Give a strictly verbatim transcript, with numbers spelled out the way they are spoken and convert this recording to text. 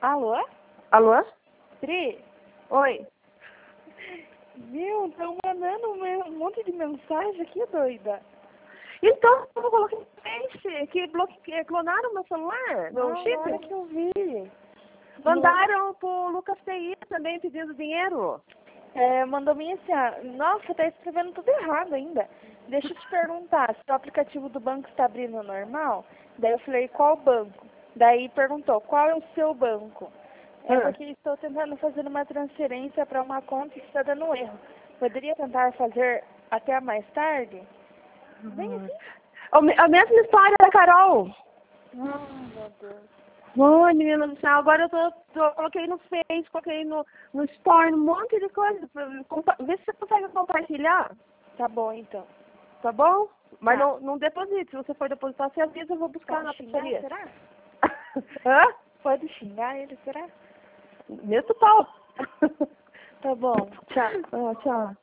Alô? Alô? Pri? Oi. Meu, estão mandando um monte de mensagem aqui, doida. Então, eu coloquei no Face, que bloque... clonaram meu celular, meu Não, chip. agora que eu vi. Mandaram pro Lucas T I também pedindo dinheiro. É, mandou mim assim, ah, nossa, tá escrevendo tudo errado ainda. Deixa eu te perguntar, se o aplicativo do banco está abrindo normal? Daí eu falei, qual banco? Daí perguntou, qual é o seu banco? É Ah. porque estou tentando fazer uma transferência para uma conta e está dando erro. Poderia tentar fazer até mais tarde? Bem assim? O me- A mesma história da Carol. Ai, meu Deus. Ai, menina do céu, agora eu tô, tô- coloquei no Face, coloquei no, no Store, um monte de coisa. Pra, compa- vê se você consegue compartilhar, Tá bom, então. tá bom? Mas Tá. não, não deposite. Se você for depositar, você avisa, eu vou buscar Pode na xingar, pizzaria. será? Hã? Pode xingar ele, será? Meto o pau. Tá bom, tchau. Ah, tchau.